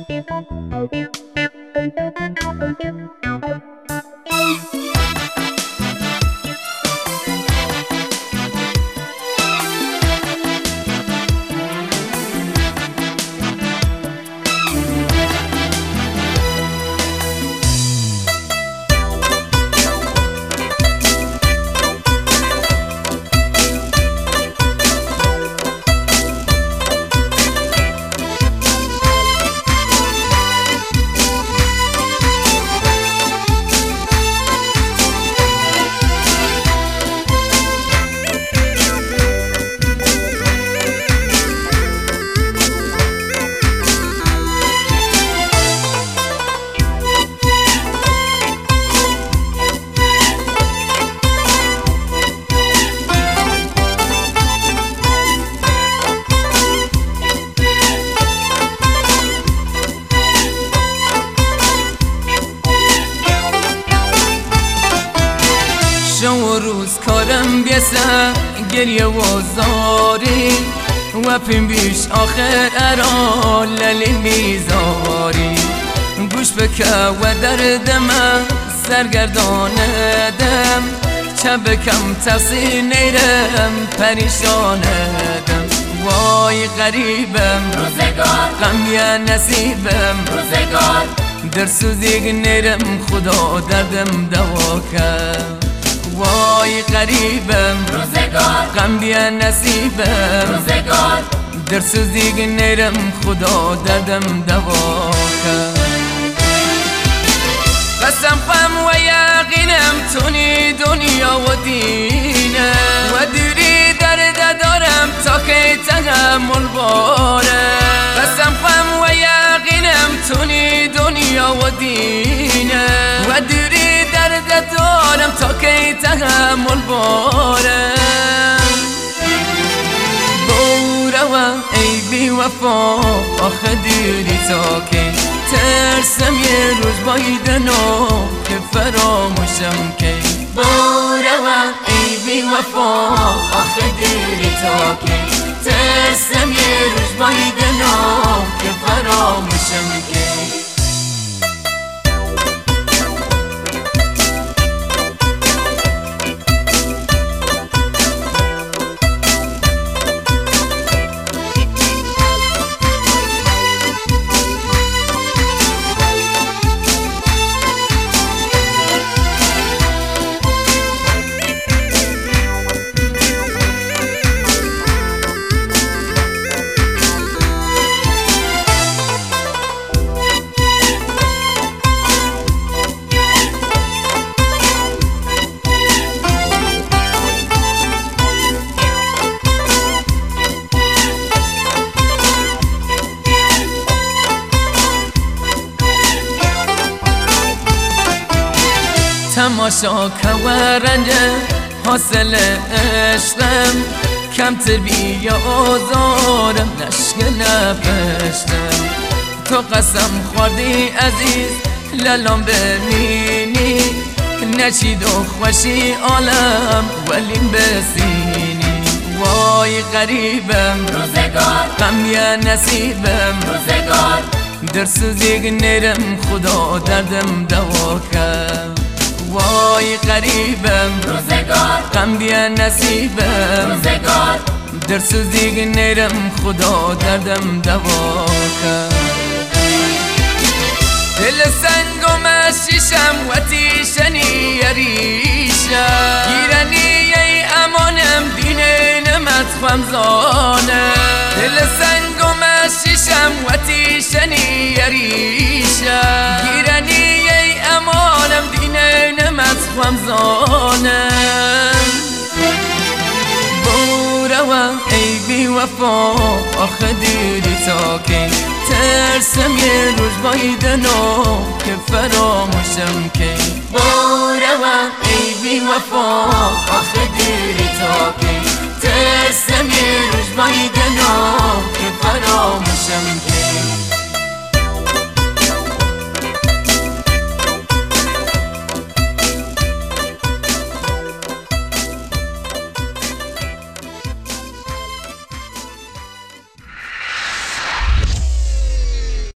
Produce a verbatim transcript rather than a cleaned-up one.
روز کارم بیسه گریه و زاری و پیم بیش آخر ارا للی میزاری گوش بکه و دردم سرگرداندم چه بکم تقصیر نیرم پریشاندم وای غریبم روزگار غم یا نصیبم روزگار در سوزیگ نیرم خدا دردم دوا کرد وای غریبم روزگار غم بیا نصیبم روزگار در سوزیگ نیرم خدا دردم دوا کرد قسم خم و یقینم تونی دنیا و دینم و دیری درد دارم تا که تحمل باره قسم خم و یقینم تونی دنیا و دینم و دیری درد دارم تا که تحمل بارم بورم ای بی وفا آخه دیری تا که ترسم یه روز بایدنو که فراموشم که بورم ای بی وفا آخه دیری تا که ترسم یه روز بایدنو که فراموشم که تماشا که و رنجه حاصل عشقم کمتر بیا آزارم نشک نپشتم تو قسم خوردی عزیز لالام ببینی نچید و خوشی عالم ولیم بسینی وای غریبم روزگار غم یا نصیبم روزگار در سوزیگ نیرم خدا دردم دوا کرد وای غریبم روزگار غم بیا نصیبم روزگار در سوزیگ نیرم خدا دردم دوا کرد دل سنگم از شیشم و تیشنی ریشم گیرنی ای امانم دینه نمت خمزانم دل سنگم از شیشم و تیشنی ریشم گیرنی ای امانم دینه نمت خمزانم بورم ای بی وفا آخه دیری تا که ترسم یه روز بایدنو که فراموشم که بورم ای بی وفا آخه دیری تا که ترسم یه روز بایدنو که فراموشم که